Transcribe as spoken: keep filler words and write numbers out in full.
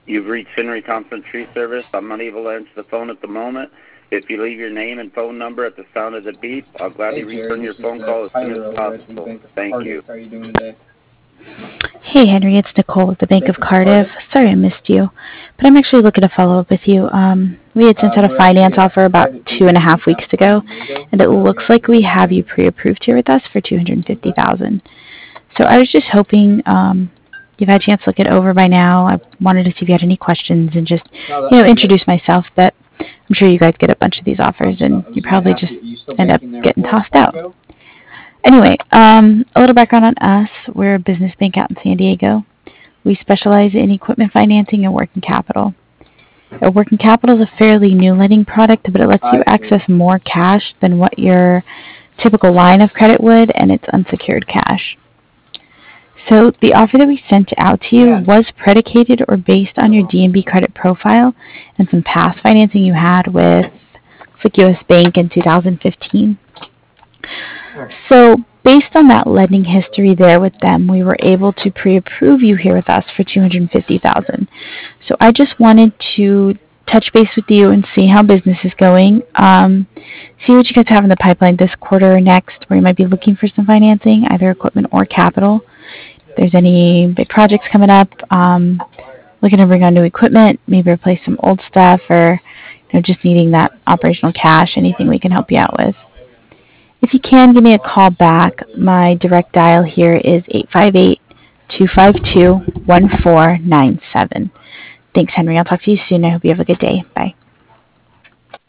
You've reached Henry Thompson Tree Service. I'm unable to answer the phone at the moment. If you leave your name and phone number at the sound of the beep, I'll gladly Hey, Jerry, return your this is phone uh, call as soon Tyler as over at the possible. Bank of Thank Cardiff. you. How are you doing today? Hey, Henry, it's Nicole with the Bank of Cardiff. Sorry I missed you, but I'm actually looking to follow up with you. Um, we had sent Uh, out a we're finance actually a offer about private two and a banking half weeks about ago, one year ago. and it Uh, we looks actually like we just have you signed. pre-approved here with us for two hundred fifty thousand dollars. So I was just hoping um, you've had a chance to look it over by now. I wanted to see if you had any questions and just, No, you that, know, yeah. introduce myself. But I'm sure you guys get a bunch of these I offers, was, and I was you going to probably ask just you, are you still end up banking there with getting Wells tossed out. Fargo? Anyway, um, a little background on us. We're a business bank out in San Diego. We specialize in equipment financing and working capital. A working capital is a fairly new lending product, but it lets you I see. access more cash than what your typical line of credit would, and it's unsecured cash. So the offer that we sent out to you Yeah. was predicated or based on your D N B credit profile and some past financing you had with like U S Bank in two thousand fifteen. Sure. So based on that lending history there with them, we were able to pre-approve you here with us for two hundred fifty thousand dollars. So I just wanted to touch base with you and see how business is going. Um, see what you guys have in the pipeline this quarter or next, where you might be looking for some financing, either equipment or capital. If there's any big projects coming up, um, looking to bring on new equipment, maybe replace some old stuff, or you know, just needing that operational cash, anything we can help you out with. If you can, give me a call back. My direct dial here is eight five eight, two five two, one four nine seven. Thanks, Henry. I'll talk to you soon. I hope you have a good day. Bye.